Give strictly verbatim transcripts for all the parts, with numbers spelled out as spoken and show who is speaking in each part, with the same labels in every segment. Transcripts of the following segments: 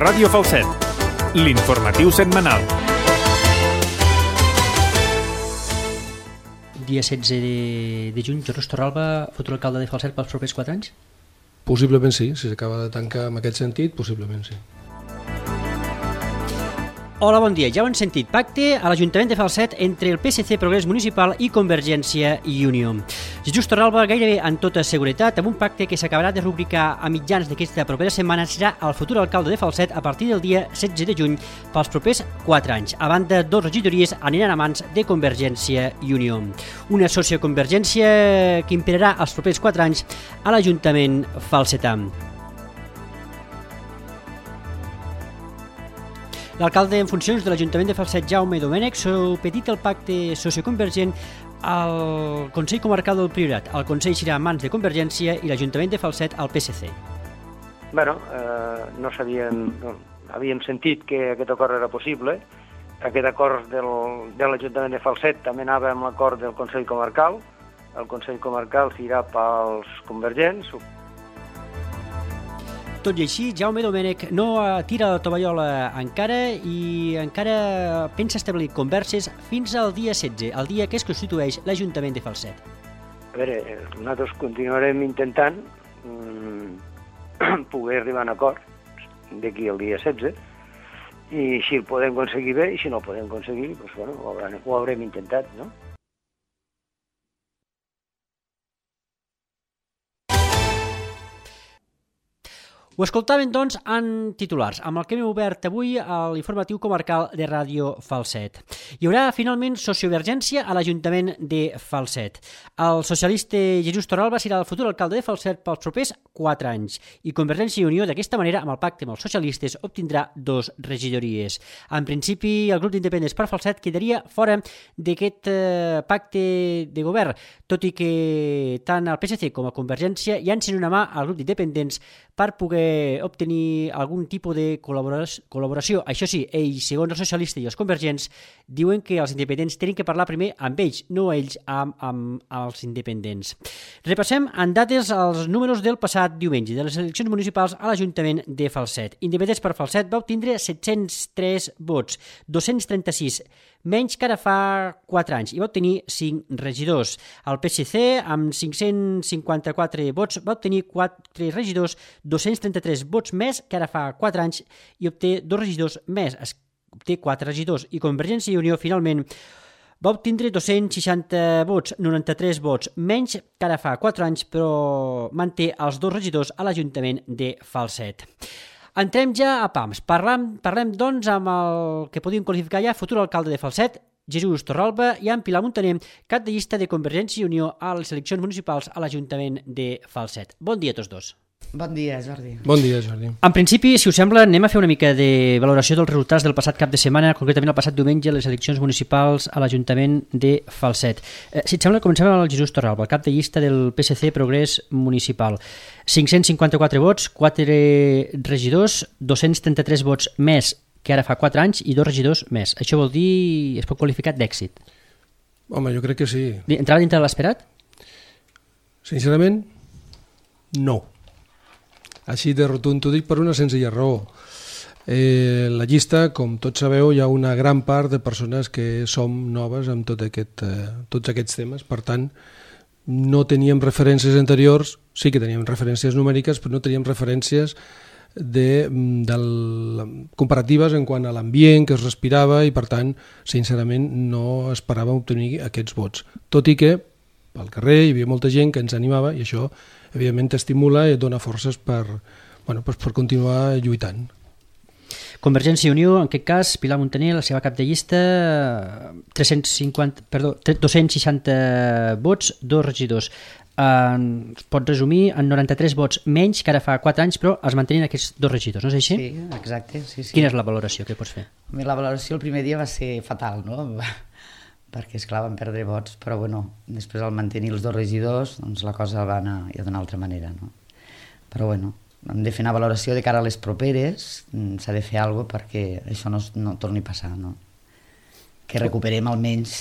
Speaker 1: Ràdio Falset, l'informatiu setmanal.
Speaker 2: Dia setze de juny, Jesús Torralba, futur alcalde de Falset pels propers quatre anys?
Speaker 3: Possiblement sí, si s'acaba de tancar en aquest sentit, possiblement sí.
Speaker 2: Hola, bon dia. Ja ho hem sentit. Pacte a l'Ajuntament de Falset entre el P S C, Progrés Municipal i Convergència i Unió. Jesús Torralba, gairebé en tota seguretat, amb un pacte que s'acabarà de rubricar a mitjans d'aquesta propera setmana, serà el futur alcalde de Falset a partir del dia setze de juny pels propers quatre anys. A banda, dos regidories aniran a mans de Convergència i Unió. Una socioconvergència que imperarà els propers quatre anys a l'Ajuntament falsetà. L'alcalde en funcions de l'Ajuntament de Falset, Jaume Domènech, supedita el pacte socioconvergent al Consell Comarcal del Priorat. El Consell serà a mans de Convergència i l'Ajuntament de Falset al P S C.
Speaker 4: Bueno, eh, no sabíem, no, havíem sentit que aquest acord era possible. Aquest acord del, de l'Ajuntament de Falset també anava amb l'acord del Consell Comarcal. El Consell Comarcal s'irà pels convergents.
Speaker 2: Tot i així, Jaume Domènech no tira la tovallola encara i encara pensa establir converses fins al dia setze, el dia que es constitueix l'Ajuntament de Falset.
Speaker 4: A veure, nosaltres continuarem intentant mm, poder arribar a un acord d'aquí al dia setze, i si el podem aconseguir bé, i si no el podem aconseguir, doncs, bueno, ho, haurem, ho haurem intentat, no?
Speaker 2: Ho escoltaven, doncs, en titulars, amb el que hem obert avui a l'informatiu comarcal de Ràdio Falset. Hi haurà, finalment, sociovergència a l'Ajuntament de Falset. El socialista Jesús Torralba serà el futur alcalde de Falset pels propers quatre anys i Convergència i Unió, d'aquesta manera, amb el pacte amb els socialistes, obtindrà dos regidories. En principi, el grup d'independents per Falset quedaria fora d'aquest eh, pacte de govern, tot i que tant el P S C com a Convergència llancen una mà al grup d'independents per poder obtenir algun tipus de col·laboració. Això sí, ells, segons els socialistes i els convergents, diuen que els independents tenen que parlar primer amb ells, no ells amb, amb els independents. Repassem en dates els números del passat diumenge de les eleccions municipals a l'Ajuntament de Falset. Independents per Falset va obtindre set-cents tres vots, dos-cents trenta-sis menys que ara fa quatre anys, i va obtenir cinc regidors. El P S C, amb cinc-cents cinquanta-quatre vots, va obtenir quatre regidors, dos-cents trenta-tres vots més que ara fa quatre anys, i obté dos regidors més, obté quatre regidors. I Convergència i Unió, finalment, va obtindre dos-cents seixanta vots, noranta-tres vots menys que ara fa quatre anys, però manté els dos regidors a l'Ajuntament de Falset. Entrem ja a pams. Parlem, parlem doncs, amb el que podíem qualificar ja futur alcalde de Falset, Jesús Torralba, i amb Pilar Muntaner, cap de llista de Convergència i Unió a les eleccions municipals a l'Ajuntament de Falset. Bon dia a tots dos.
Speaker 5: Bon dia, Jordi.
Speaker 3: Bon dia, Jordi.
Speaker 2: En principi, si us sembla, anem a fer una mica de valoració dels resultats del passat cap de setmana, concretament el passat diumenge, les eleccions municipals a l'Ajuntament de Falset. Eh, si et sembla, comencem amb el Jesús Torralba, el cap de llista del P S C Progrés Municipal. cinc-cents cinquanta-quatre vots, quatre regidors, dos-cents trenta-tres vots més que ara fa quatre anys i dos regidors més. Això vol dir, es pot qualificar d'èxit?
Speaker 3: Home, jo crec que sí.
Speaker 2: Entrava dintre de l'esperat?
Speaker 3: Sincerament, no. Així de rotund, t'ho dic per una senzilla raó. Eh, la llista, com tots sabeu, hi ha una gran part de persones que som noves amb tot aquest, eh, tots aquests temes, per tant, no teníem referències anteriors, sí que teníem referències numèriques, però no teníem referències de, de comparatives en quant a l'ambient que es respirava i, per tant, sincerament, no esperàvem obtenir aquests vots. Tot i que al carrer hi havia molta gent que ens animava i això, evidentment, t'estimula i et dona forces per, bueno, per continuar lluitant.
Speaker 2: Convergència i Unió, en aquest cas, Pilar Muntaner, la seva cap de llista, tres-cents cinquanta, perdó, dos-cents seixanta vots, dos regidors. Eh, es pot resumir en noranta-tres vots menys que ara fa quatre anys, però es mantenen aquests dos regidors, no és així?
Speaker 5: Sí, exacte. Sí, sí.
Speaker 2: Quina és la valoració que pots fer?
Speaker 5: La valoració el primer dia va ser fatal, no? Perquè, esclar, van perdre vots, però bueno, després al mantenir els dos regidors, doncs la cosa va anar ja d'una altra manera, no? Però bueno, hem de fer una valoració de cara a les properes, s'ha de fer alguna cosa perquè això no, no torni a passar, no? Que recuperem almenys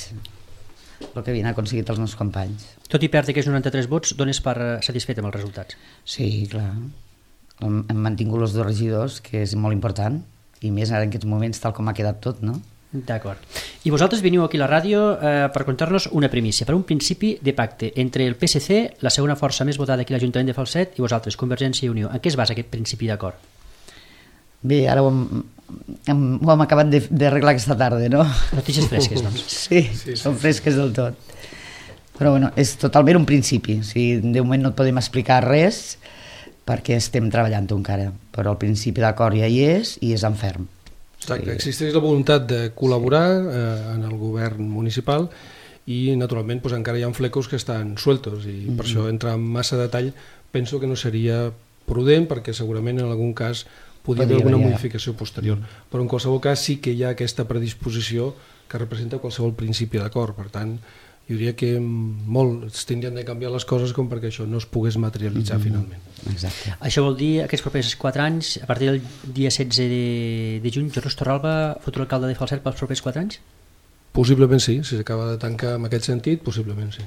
Speaker 5: el que havien aconseguit els meus companys.
Speaker 2: Tot i perdre aquests noranta-tres vots, dones per satisfet amb els resultats?
Speaker 5: Sí, clar. hem, hem mantingut els dos regidors, que és molt important, i més ara en aquests moments tal com ha quedat tot, no?
Speaker 2: D'acord. I vosaltres veniu aquí a la ràdio eh, per contar-nos una primícia, per un principi de pacte entre el P S C, la segona força més votada aquí a l'Ajuntament de Falset, i vosaltres, Convergència i Unió. En què es basa aquest principi d'acord?
Speaker 5: Bé, ara ho hem, hem, ho hem acabat d'arreglar aquesta tarda, no?
Speaker 2: Notícies fresques, doncs.
Speaker 5: Sí, sí, sí, són fresques del tot. Però bueno, és totalment un principi. O sigui, de moment no et podem explicar res perquè estem treballant-ho encara, però el principi d'acord ja hi és i és en ferm.
Speaker 3: Exacte, existeix la voluntat de col·laborar eh, en el govern municipal i naturalment pues, encara hi ha flecos que estan sueltos i mm-hmm. per això entrar en massa detall penso que no seria prudent perquè segurament en algun cas podria haver alguna modificació posterior, mm-hmm. però en qualsevol cas sí que hi ha aquesta predisposició que representa qualsevol principi d'acord, per tant jo diria que molt es tindrien de canviar les coses com perquè això no es pogués materialitzar mm-hmm. finalment.
Speaker 5: Exacte.
Speaker 2: Això vol dir aquests propers quatre anys, a partir del dia setze de, de juny, Jesús Torralba, futur alcalde de Falset pels propers quatre anys?
Speaker 3: Possiblement sí, si s'acaba de tancar en aquest sentit, possiblement sí.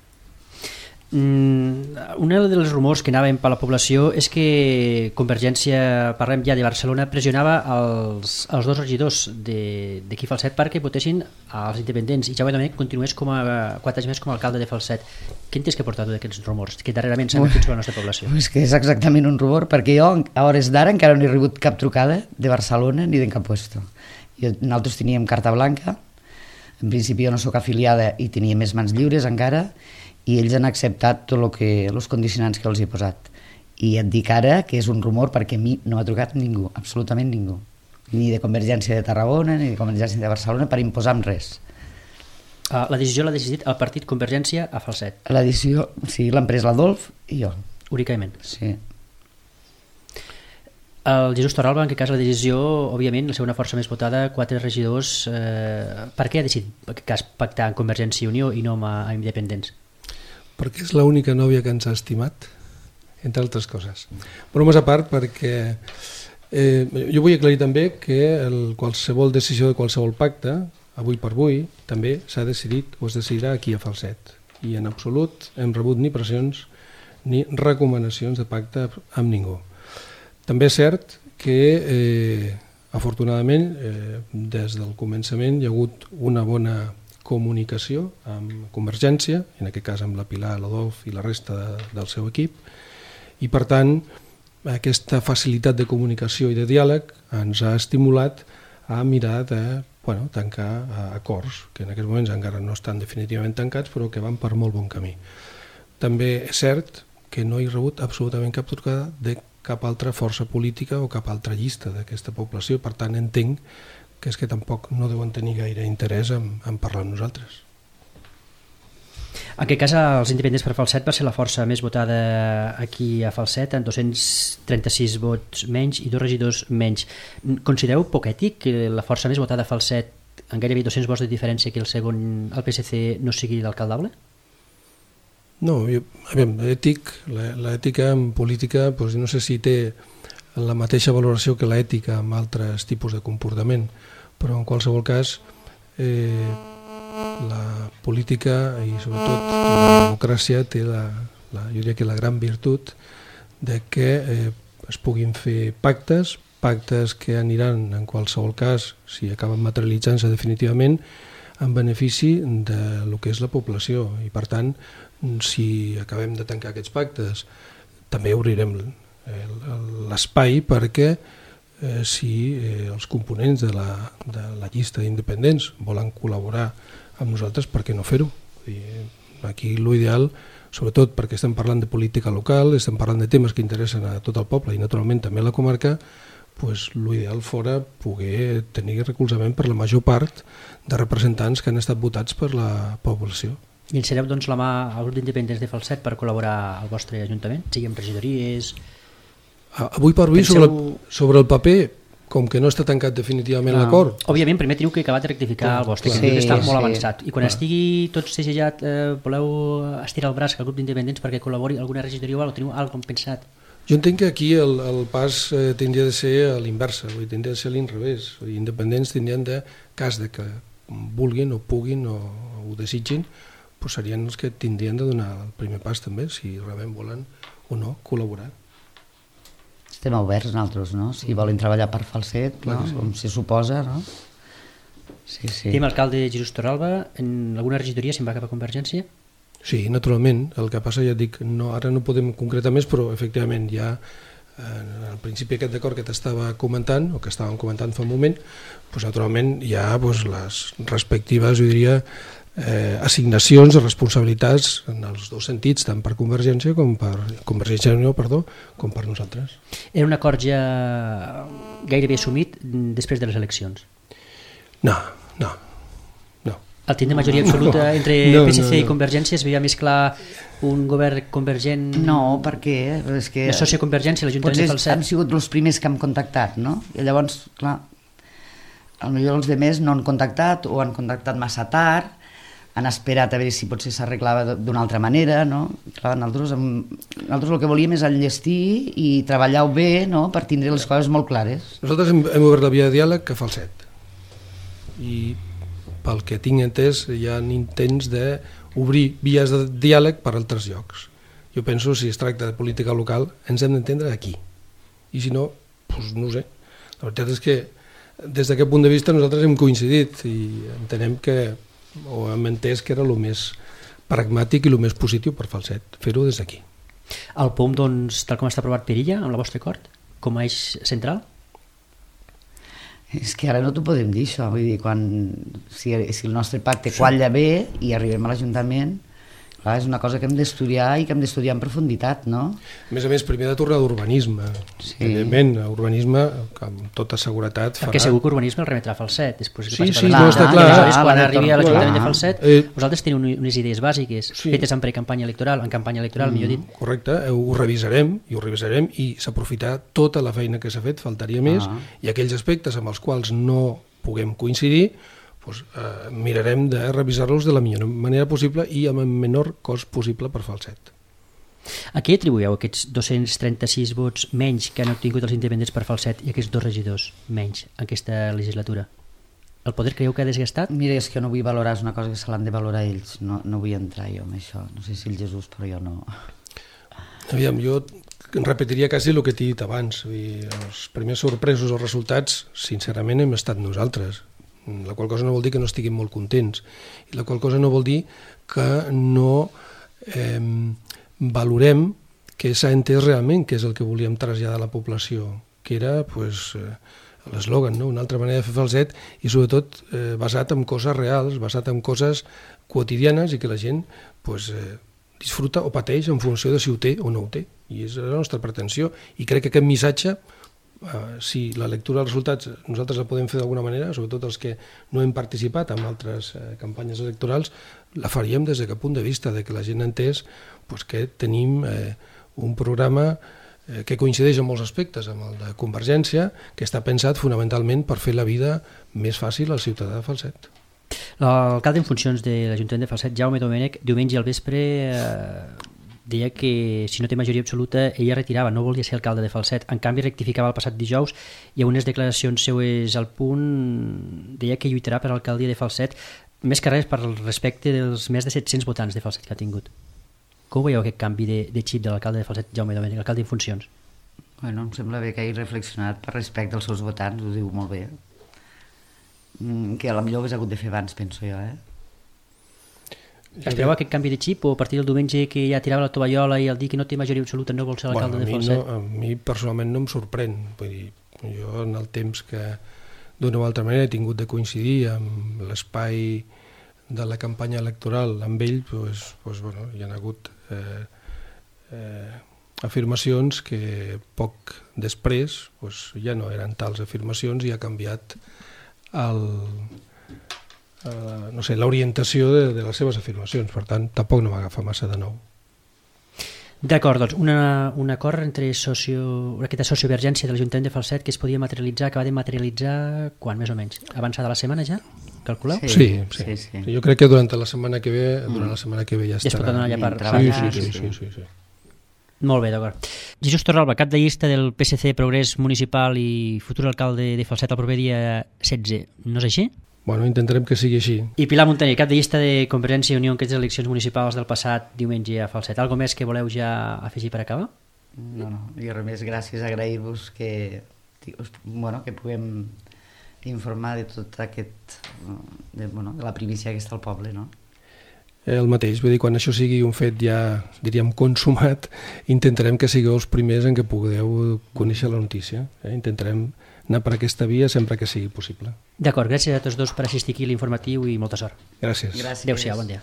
Speaker 2: Mm, un dels rumors que anaven per la població és que Convergència, parlem ja de Barcelona, pressionava els, els dos regidors d'aquí Falset perquè votessin als independents i Jaume Domènech continués com a, quatre anys més com a alcalde de Falset. Què en tens que portar tu d'aquests rumors que darrerament s'han fet sobre la nostra població?
Speaker 5: És que és exactament un rumor perquè jo a hores d'ara encara no he rebut cap trucada de Barcelona ni d'en cap puesto. Jo, nosaltres teníem carta blanca, en principi jo no sóc afiliada i tenia més mans lliures encara, i ells han acceptat tot el que, els condicionants que els he posat. I et dic ara que és un rumor perquè a mi no m'ha trucat ningú, absolutament ningú. Ni de Convergència de Tarragona, ni de Convergència de Barcelona, per imposar amb res.
Speaker 2: Uh, la decisió l'ha decidit el partit Convergència a Falset?
Speaker 5: La decisió, sí, l'han pres l'Adolf i jo.
Speaker 2: Únicament?
Speaker 5: Sí.
Speaker 2: El Jesús Torralba, en aquest cas la decisió, òbviament, la segona força més votada, quatre regidors, eh, per què ha decidit en aquest cas pactar amb Convergència i Unió i no amb, amb independents?
Speaker 3: Perquè és l'única nòvia que ens ha estimat, entre altres coses. Bromes a part, perquè eh, jo vull aclarir també que el, qualsevol decisió de qualsevol pacte, avui per avui, també s'ha decidit o es decidirà aquí a Falset. I en absolut hem rebut ni pressions ni recomanacions de pacte amb ningú. També és cert que, eh, afortunadament, eh, des del començament hi ha hagut una bona comunicació amb Convergència, en aquest cas amb la Pilar, l'Adolf i la resta de, del seu equip, i per tant aquesta facilitat de comunicació i de diàleg ens ha estimulat a mirar de bueno, tancar acords, que en aquests moments encara no estan definitivament tancats, però que van per molt bon camí. També és cert que no he rebut absolutament cap trucada de cap altra força política o cap altra llista d'aquesta població, per tant entenc que és que tampoc no deuen tenir gaire interès en, en parlar amb nosaltres.
Speaker 2: En aquest cas, els independents per Falset va ser la força més votada aquí a Falset, amb dos-cents trenta-sis vots menys i dos regidors menys. Considereu poc ètic que la força més votada a Falset, amb gairebé dos-cents vots de diferència que el segon, el P S C, no sigui l'alcaldable?
Speaker 3: No, jo, a veure, ètic, l'ètica en política doncs no sé si té la mateixa valoració que l'ètica amb altres tipus de comportament, però en qualsevol cas eh, la política i sobretot la democràcia té la, la, jo diria que la gran virtut de que eh, es puguin fer pactes, pactes que aniran en qualsevol cas, si acaben materialitzant-se definitivament, en benefici de lo que és la població i per tant, si acabem de tancar aquests pactes, també obrirem l'espai perquè eh, si eh, els components de la, de la llista d'independents volen col·laborar amb nosaltres, per què no fer-ho? Aquí l'ideal, sobretot perquè estem parlant de política local, estem parlant de temes que interessen a tot el poble i naturalment també a la comarca, pues, l'ideal fora poder tenir recolzament per la major part de representants que han estat votats per la població.
Speaker 2: I encereu doncs, la mà al grup d'independents de Falset per col·laborar al vostre ajuntament? Sigui amb regidories...
Speaker 3: Avui per avui, Penseu... sobre, el, sobre el paper, com que no està tancat definitivament ah, l'acord...
Speaker 2: Òbviament, primer teniu que acabar de rectificar clar, el vostre, que sí, està sí. molt avançat. I quan clar. estigui tot segellat, eh, voleu estirar el braç al grup d'independents perquè col·labori alguna regidoria o teniu alguna cosa pensat?
Speaker 3: Jo entenc que aquí el, el pas eh, tindria de ser a l'inversa, tindria de ser a l'inrevés. Els independents tindrien de, cas de que vulguin o puguin o, o ho desitgin, pues serien els que tindrien de donar el primer pas també, si realment volen o no col·laborar.
Speaker 5: Estem oberts nosaltres, no? Si volen treballar per Falset, no? Sí. Com se suposa, no? Sí, sí.
Speaker 2: Tenim l'alcalde Jesús Torralba, en alguna regidoria se'n va cap a Convergència?
Speaker 3: Sí, naturalment. El que passa, ja et dic, no, ara no podem concretar més, però efectivament ja al principi aquest d'acord que t'estava comentant, o que estàvem comentant fa un moment, doncs, naturalment hi ha doncs, les respectives, jo diria, eh, assignacions, responsabilitats en els dos sentits, tant per Convergència com per Convergència i Unió, perdó, com per nosaltres.
Speaker 2: Era un acord ja gairebé assumit després de les eleccions?
Speaker 3: No, no, no.
Speaker 2: Al tindre majoria absoluta
Speaker 3: no,
Speaker 2: entre
Speaker 3: no,
Speaker 2: P S C
Speaker 3: no, no.
Speaker 2: i Convergència es veia més clar un govern convergent...
Speaker 5: No, perquè... És que
Speaker 2: la socioconvergència, l'Ajuntament de Falset.
Speaker 5: Han sigut els primers que han contactat, no? I llavors, clar, potser els demés no han contactat o han contactat massa tard, han esperat a veure si potser s'arreglava d'una altra manera, no? Clar, nosaltres, nosaltres el que volíem és enllestir i treballar-ho bé, no?, per tindre les coses molt clares.
Speaker 3: Nosaltres hem, hem obert la via de diàleg a Falset. I pel que tinc entès hi ha intents d'obrir vies de diàleg per altres llocs. Jo penso, si es tracta de política local, ens hem d'entendre aquí. I si no, doncs no ho sé. La veritat és que des d'aquest punt de vista nosaltres hem coincidit i entenem que, o hem entès que era el més pragmàtic i el més positiu per Falset, fer-ho des d'aquí.
Speaker 2: El P O M, doncs, tal com està aprovat per ella, amb la vostra acord, com a eix central?
Speaker 5: És que ara no t'ho podem dir, això. Vull dir, quan, si, si el nostre pacte qualla bé i arribem a l'Ajuntament, clar, és una cosa que hem d'estudiar i que hem d'estudiar en profunditat, no?
Speaker 3: A més a més, primer de tornar d'urbanisme.
Speaker 5: Sí.
Speaker 3: Evidentment, urbanisme, amb tota seguretat, farà...
Speaker 2: Perquè segur que urbanisme el remetrà a Falset. Després
Speaker 3: sí,
Speaker 2: que
Speaker 3: sí,
Speaker 2: no,
Speaker 3: no, està clar.
Speaker 2: Aleshores, quan
Speaker 5: Ah,
Speaker 2: arribi a l'Ajuntament de Falset,
Speaker 3: eh,
Speaker 2: vosaltres teniu unes idees bàsiques,
Speaker 3: sí.
Speaker 2: fetes en precampanya electoral, en campanya electoral, mm, millor dit.
Speaker 3: Correcte, ho revisarem, i ho revisarem, i s'aprofitarà tota la feina que s'ha fet, faltaria més,
Speaker 5: Ah.
Speaker 3: i aquells aspectes amb els quals no puguem coincidir, doncs, eh, mirarem de revisar-los de la millor manera possible i amb el menor cost possible per Falset.
Speaker 2: A què atribuïu aquests dos-cents trenta-sis vots menys que han obtingut els independents per Falset i aquests dos regidors menys en aquesta legislatura? El poder creieu que ha desgastat?
Speaker 5: Mira, és que no vull valorar, és una cosa que se l'han de valorar ells, no, no vull entrar jo en això, no sé si el Jesús, però jo no...
Speaker 3: Aviam, jo repetiria quasi el que t'he dit abans, vull dir, els primers sorpresos o resultats, sincerament, hem estat nosaltres, la qual cosa no vol dir que no estiguem molt contents, i la qual cosa no vol dir que no eh, valorem que s'ha entès realment què és el que volíem traslladar a la població, que era pues, eh, l'eslògan, no? Una altra manera de fer Falset i sobretot eh, basat en coses reals, basat en coses quotidianes i que la gent pues, eh, disfruta o pateix en funció de si ho té o no ho té, i és la nostra pretensió, i crec que aquest missatge, Uh, si la lectura dels resultats nosaltres la podem fer d'alguna manera, sobretot els que no hem participat en altres uh, campanyes electorals, la faríem des d'aquest punt de vista, de que la gent entès pues, que tenim uh, un programa uh, que coincideix en molts aspectes amb el de Convergència, que està pensat fonamentalment per fer la vida més fàcil al ciutadà de Falset.
Speaker 2: L'alcalde en funcions de l'Ajuntament de Falset, Jaume Domènech, diumenge al vespre eh, deia que si no té majoria absoluta ella retirava, no volia ser alcalde de Falset. En canvi rectificava el passat dijous i a unes declaracions seues al Punt deia que lluitarà per l'alcaldia de Falset, més que res per el respecte dels més de set-cents votants de Falset que ha tingut. Com veieu aquest canvi de, de xip de l'alcalde de Falset, Jaume Domènech, alcalde en funcions?
Speaker 5: Bueno, em sembla bé que hagi reflexionat per respecte als seus votants, ho diu molt bé. Mm, que a la millor ho hagués hagut de fer abans, penso jo, eh?
Speaker 2: Espereu aquest canvi de xip o a partir del diumenge que ja tirava la tovallola i el dir que no té majoria absoluta no vol ser l'alcalde
Speaker 3: bueno,
Speaker 2: de Falset?
Speaker 3: No, a mi personalment no em sorprèn. Vull dir, jo en el temps que d'una o altra manera he tingut de coincidir amb l'espai de la campanya electoral amb ell, doncs, doncs, bueno, hi ha hagut eh, eh, afirmacions que poc després doncs, ja no eren tals afirmacions i ha canviat el... Uh, no sé, l'orientació de, de les seves afirmacions, per tant, tampoc no m'agafa massa de nou.
Speaker 2: D'acord, doncs, una, un acord entre socio, aquesta sociovergència de l'Ajuntament de Falset que es podia materialitzar, que va de materialitzar quan, més o menys? Avançada la setmana ja? Calculeu?
Speaker 3: Sí, sí, sí.
Speaker 5: sí, sí.
Speaker 3: Jo crec que durant la setmana que ve, durant la setmana que ve ja
Speaker 2: ja es pot
Speaker 3: estarà.
Speaker 2: donar ja per
Speaker 3: Sí,
Speaker 2: treballar.
Speaker 3: sí, sí, sí, sí, sí.
Speaker 2: Molt bé, d'acord. Jesús Torralba, cap de llista del P S C Progrés Municipal i futur alcalde de Falset el proper dia setze. No és així?
Speaker 3: Bueno, intentarem que sigui així.
Speaker 2: I Pilar Montaner, cap de llista de Convergència i Unió en aquestes eleccions municipals del passat diumenge a Falset. Algo més que voleu ja afegir per acabar?
Speaker 5: No, no, i res més, gràcies, agrair-vos que, bueno, que puguem informar de tot aquest, de, bueno, de la primícia que està al poble, no?
Speaker 3: El mateix, vull dir, quan això sigui un fet ja, diríem, consumat, intentarem que sigueu els primers en què pugueu conèixer la notícia. Eh? Intentarem anar per aquesta via sempre que sigui possible.
Speaker 2: D'acord, gràcies a tots dos per assistir aquí a l'informatiu i molta sort.
Speaker 3: Gràcies.
Speaker 5: Gràcies.
Speaker 2: Adéu-siau, bon dia.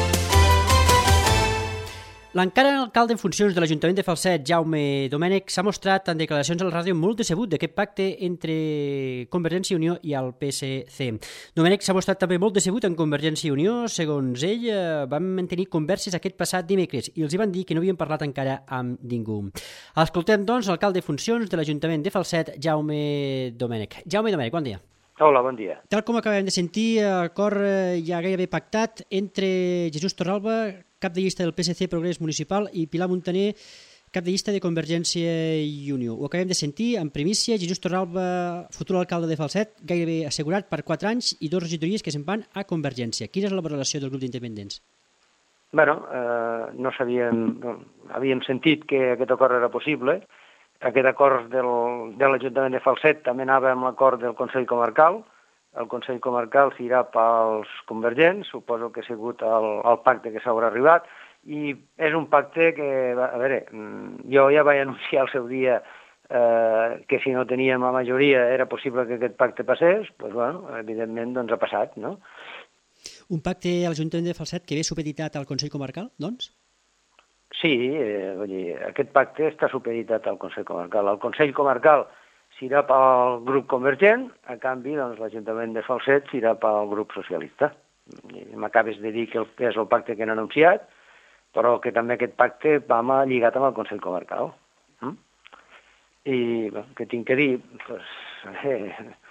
Speaker 2: L'encara alcalde en funcions de l'Ajuntament de Falset, Jaume Domènech, s'ha mostrat en declaracions a la ràdio molt decebut d'aquest pacte entre Convergència i Unió i el P S C. Domènech s'ha mostrat també molt decebut en Convergència i Unió. Segons ell, eh, van mantenir converses aquest passat dimecres i els hi van dir que no havien parlat encara amb ningú. Escoltem, doncs, l'alcalde en funcions de l'Ajuntament de Falset, Jaume Domènech. Jaume Domènech, bon dia.
Speaker 4: Hola, bon dia.
Speaker 2: Tal com acabem de sentir, l'acord ja gairebé pactat entre Jesús Torralba, cap de llista del P S C Progrés Municipal, i Pilar Montaner, cap de llista de Convergència i Unió. Ho acabem de sentir en primícia. Jesús Torralba, futur alcalde de Falset, gairebé assegurat per quatre anys i dos regidories que se'n van a Convergència. Quina és la valoració del grup d'independents?
Speaker 4: Bueno, eh, no sabíem, no, havíem sentit que aquest acord era possible. Aquest acord del, de l'Ajuntament de Falset també anava amb l'acord del Consell Comarcal. El Consell Comarcal s'irà pels convergents, suposo que ha sigut el, el pacte que s'haurà arribat, i és un pacte que, a veure, jo ja vaig anunciar al seu dia eh, que si no teníem la majoria era possible que aquest pacte passés, doncs, bueno, evidentment doncs ha passat, no?
Speaker 2: Un pacte a l'Ajuntament de Falset que ve supeditat al Consell Comarcal, doncs?
Speaker 4: Sí, eh, vull dir, aquest pacte està supeditat al Consell Comarcal. El Consell Comarcal s'irà pel grup convergent, a canvi, doncs, l'Ajuntament de Falset s'irà pel grup socialista. M'acabes de dir que, el, que és el pacte que han anunciat, però que també aquest pacte va lligat amb el Consell Comarcal. Mm? I bé, què tinc que dir? Pues, eh,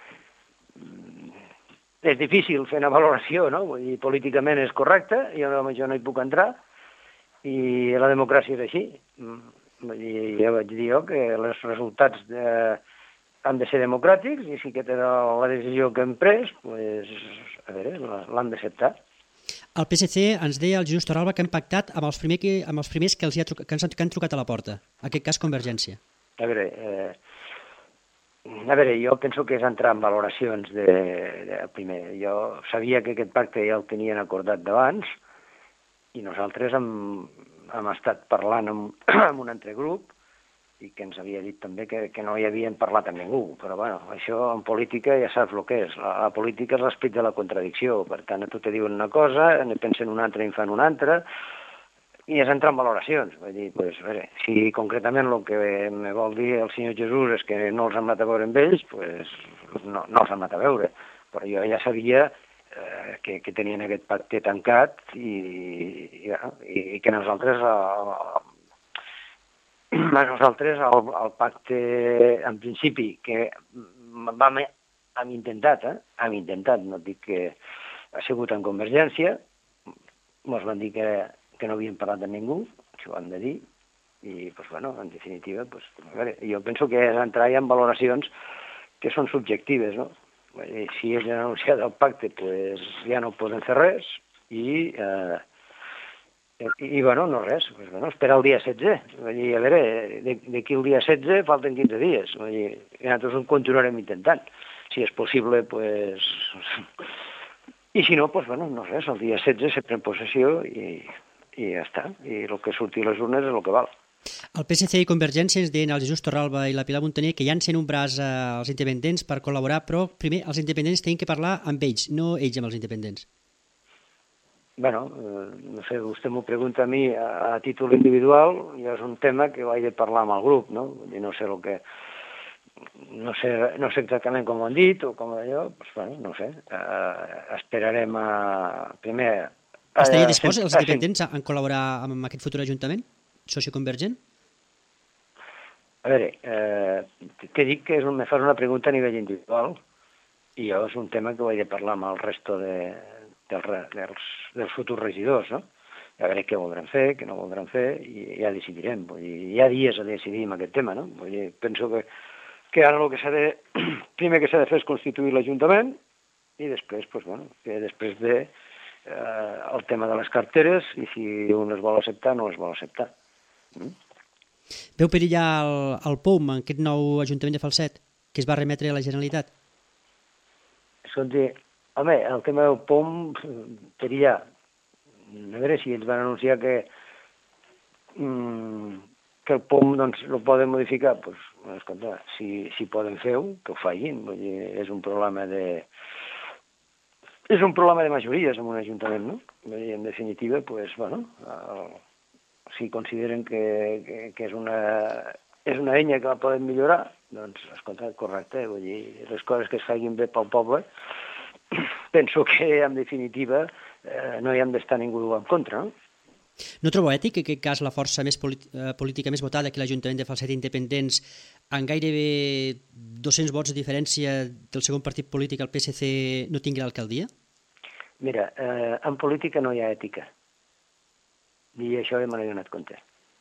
Speaker 4: és difícil fer una valoració, no? Vull dir, políticament és correcte, jo no, jo no hi puc entrar, i la democràcia és així. Vull dir, ja vaig dir jo que els resultats de, han de ser democràtics i si aquesta era la decisió que hem pres, pues, a veure, l'han d'acceptar.
Speaker 2: El P S C ens deia el Jesús Torralba que han pactat amb els, primer que, amb els primers que, els hi ha trucat, que, ens han, que han trucat a la porta, en aquest cas Convergència.
Speaker 4: A veure, eh, a veure, jo penso que és entrar en valoracions de, de primer. Jo sabia que aquest pacte ja el tenien acordat d'abans, i nosaltres hem, hem estat parlant amb, amb un altre grup i que ens havia dit també que, que no hi havien parlat amb ningú. Però bueno, això en política ja saps el que és. La, la política és l'esperit de la contradicció. Per tant, a tu te diuen una cosa, ne pensen una altra i en fan una altra, i és entrar en valoracions. Vull dir, pues, a veure, si concretament el que me vol dir el senyor Jesús és que no els han anat a veure amb ells, pues, no, no els han anat a veure. Però jo ja sabia Que, que tenien aquest pacte tancat i, i, i que nosaltres el, nosaltres el, el pacte en principi que vam, hem intentat, eh? hem intentat, no dic que ha sigut en Convergència, ens van dir que, que no havien parlat amb ningú, això ho han de dir, i pues, bueno, en definitiva, pues, a veure, jo penso que és entrar ja en valoracions que són subjectives, no? Si ells han anunciat el pacte, pues, ja no poden fer res i, eh, i, i bueno, no res, pues, bueno, esperar el dia setze. Vull dir, a veure, d'aquí el dia setze falten quinze dies. Vull dir, i nosaltres ho continuarem intentant. Si és possible, pues... I si no, pues, bueno, no res, el dia setze se pren possessió i, i ja està. I el que surti a les urnes és el que val.
Speaker 2: El P S C i Convergència ens deien el Jesús Torralba i la Pilar Montaner que llancen un braç als independents per col·laborar, però primer els independents tenen que parlar amb ells, no ells amb els independents.
Speaker 4: Bueno, eh, no sé, vostè m'ho pregunta a mi a, a títol individual, i és un tema que ho he de parlar amb el grup, no? I no sé el que... No sé, no sé exactament com ho han dit o com allò, doncs, bueno, no sé. Eh, esperarem a... Primer...
Speaker 2: Estaria dispost els independents a col·laborar amb aquest futur ajuntament? Socioconvergent?
Speaker 4: A veure, eh, t'he dit que és un, me fas una pregunta a nivell individual i jo és un tema que ho he de parlar amb el resto de, del, dels, dels futurs regidors, no? A veure què voldran fer, què no voldran fer, i ja decidirem. Vull dir, hi ha dies a decidir amb aquest tema, no? Vull dir, penso que, que ara el que s'ha de... primer que s'ha de fer és constituir l'Ajuntament i després, pues, bueno, que després ve eh, el tema de les carteres i si un es vol acceptar no es vol acceptar. Mm?
Speaker 2: Veu perillar el, el P O M, aquest nou Ajuntament de Falset, que es va remetre a la Generalitat?
Speaker 4: Escolti, home, el tema del P O M, perillar. A veure si ells van anunciar que, mm, que el P O M doncs, el poden modificar, doncs, escolta, si, si poden fer-ho, que ho facin. Vull dir, és un problema de... És un problema de majories en un ajuntament, no? Vull dir, en definitiva, doncs, bueno, el, si consideren que, que, que és, una, és una eina que la poden millorar, doncs, escolta, correcte, vull dir, les coses que es facin bé pel poble, penso que, en definitiva, eh, no hi hem d'estar ningú en contra, no?
Speaker 2: No trobo ètic que en aquest cas la força més política més votada que l'Ajuntament de Falset Independents, amb gairebé dos-cents vots de diferència del segon partit polític, el P S C, no tingui l'alcaldia?
Speaker 4: Mira, eh, en política no hi ha ètica. I això me n'he donat compte.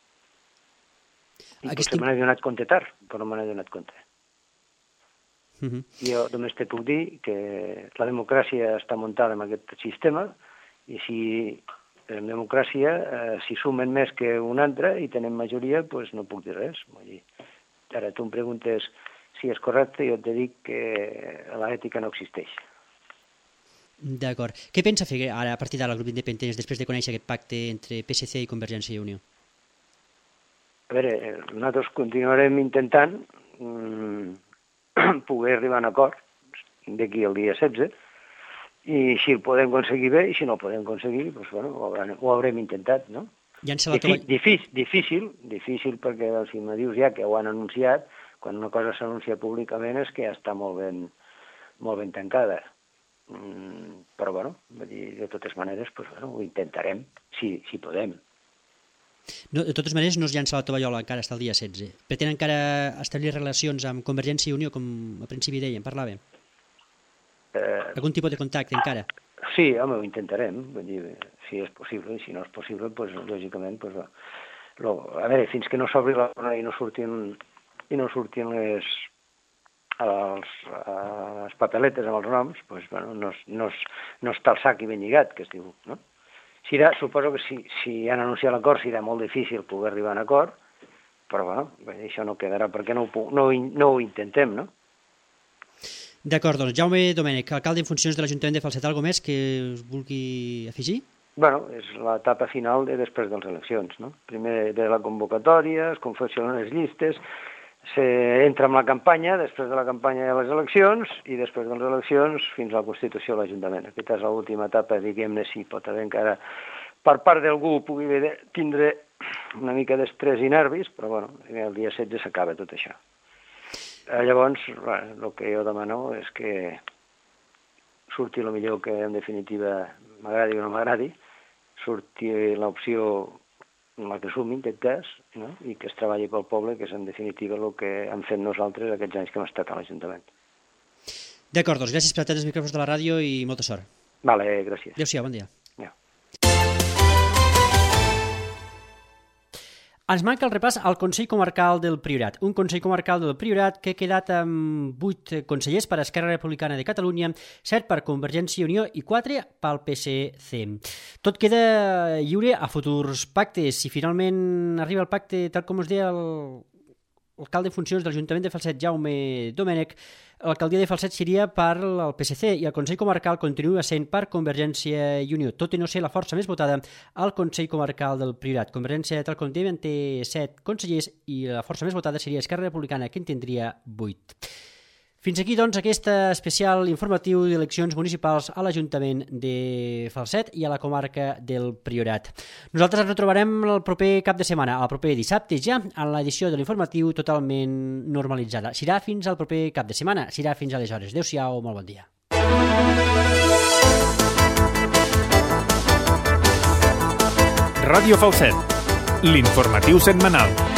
Speaker 4: I Aquest... potser me n'he donat compte tard, però me n'he donat compte. Uh -huh. Jo només te puc dir que la democràcia està muntada en aquest sistema i si en democràcia, eh, si sumen més que un altre i tenen majoria, doncs no puc dir res. Vull dir, ara tu em preguntes si és correcte i jo et dic que l'ètica no existeix.
Speaker 2: D'acord. Què pensa fer ara a partir d'ara el grup d'independents després de conèixer aquest pacte entre P S C i Convergència i Unió?
Speaker 4: A veure, nosaltres continuarem intentant mm, poder arribar a un acord d'aquí al dia setze, i si el podem aconseguir bé, i si no el podem aconseguir, doncs, bueno, ho, haurem, ho haurem intentat, no?
Speaker 2: Difí tova...
Speaker 4: difícil, difícil, difícil, perquè si me dius ja que ho han anunciat, quan una cosa s'anuncia públicament és que ja està molt ben, molt ben tancada. Mm, però, bueno, de totes maneres, doncs, bueno, ho intentarem, si, si podem.
Speaker 2: No, de totes maneres, no es llança la tovallola encara fins al dia setze. Pretén encara establir relacions amb Convergència i Unió, com a principi dèiem, parlàvem? Eh, Algun tipus de contacte encara?
Speaker 4: Sí, home, ho intentarem, vull dir, si és possible, i si no és possible, doncs, lògicament, doncs, lo, a veure, fins que no s'obri la dona i no surtin, i no surtin les, els, les papeletes amb els noms, doncs, bueno, no, no, no està el sac i ben lligat, que es diu, no? Serà, suposo que si, si han anunciat l'acord serà molt difícil poder arribar a un acord, però, bueno, això no quedarà perquè no ho, no, no ho intentem, no?
Speaker 2: D'acord, doncs Jaume Domènech, alcalde en funcions de l'Ajuntament de Falset, alguna més que us vulgui afegir?
Speaker 4: Bueno, és l'etapa final de després de les eleccions, no? Primer de la convocatòria, es confeccionen les llistes, s'entra en la campanya, després de la campanya de les eleccions, i després de les eleccions fins a la constitució de l'Ajuntament. Aquesta és l'última etapa, diguem-ne, si pot haver encara per part d'algú pugui tindre una mica d'estrès i nervis, però bueno, el dia setze s'acaba tot això. Llavors, el que jo demano és que surti el millor que en definitiva m'agradi o no m'agradi, surti l'opció en la que sumi, en aquest cas, no? I que es treballi pel poble, que és en definitiva el que hem fet nosaltres aquests anys que hem estat a l'Ajuntament.
Speaker 2: D'acord, doncs gràcies per atendre els micròfons de la ràdio i molta sort.
Speaker 4: Vale, gràcies.
Speaker 2: Adéu-siau, bon dia.
Speaker 4: Ja.
Speaker 2: Ens manca el repàs al Consell Comarcal del Priorat, un Consell Comarcal del Priorat que ha quedat amb vuit consellers per Esquerra Republicana de Catalunya, set per Convergència i Unió i quatre pel P S C. Tot queda lliure a futurs pactes. Si finalment arriba el pacte, tal com us deia l'alcalde en funcions de l'Ajuntament de Falset, Jaume Domènech, l'alcaldia de Falset seria per al P S C i el Consell Comarcal continua sent per Convergència i Unió, tot i no ser la força més votada al Consell Comarcal del Priorat. Convergència, tal com dèiem, té set consellers i la força més votada seria Esquerra Republicana, que en tindria vuit. Fins aquí, doncs, aquest especial informatiu d'eleccions municipals a l'Ajuntament de Falset i a la comarca del Priorat. Nosaltres ens retrobarem el proper cap de setmana, el proper dissabte ja, en l'edició de l'informatiu totalment normalitzada. Serà fins al proper cap de setmana, serà fins aleshores. Adéu-siau, molt bon dia.
Speaker 1: Ràdio Falset, l'informatiu setmanal.